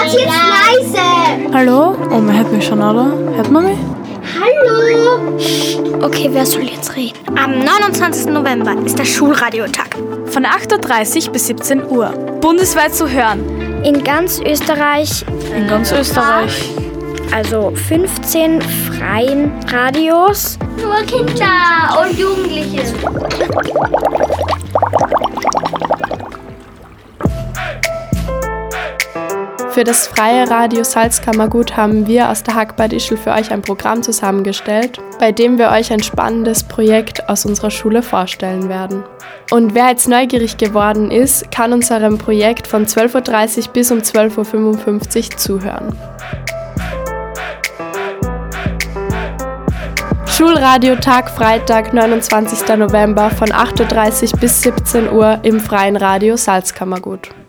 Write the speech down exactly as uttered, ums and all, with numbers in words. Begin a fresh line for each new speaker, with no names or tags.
Seid jetzt leise!
Hallo? Oh, man hört mich schon, oder? Hört man mich?
Hallo! Okay, wer soll jetzt reden? Am neunundzwanzigsten November ist der Schulradiotag.
Von acht Uhr dreißig bis siebzehn Uhr. Bundesweit zu hören.
In ganz Österreich.
In ganz Österreich.
Also fünfzehn freien Radios.
Nur Kinder und Jugendliche.
Für das freie Radio Salzkammergut haben wir aus der Hagbad Ischl für euch ein Programm zusammengestellt, bei dem wir euch ein spannendes Projekt aus unserer Schule vorstellen werden. Und wer jetzt neugierig geworden ist, kann unserem Projekt von zwölf Uhr dreißig bis um zwölf Uhr fünfundfünfzig zuhören. Schulradiotag Freitag, neunundzwanzigsten November von acht Uhr dreißig bis siebzehn Uhr im freien Radio Salzkammergut.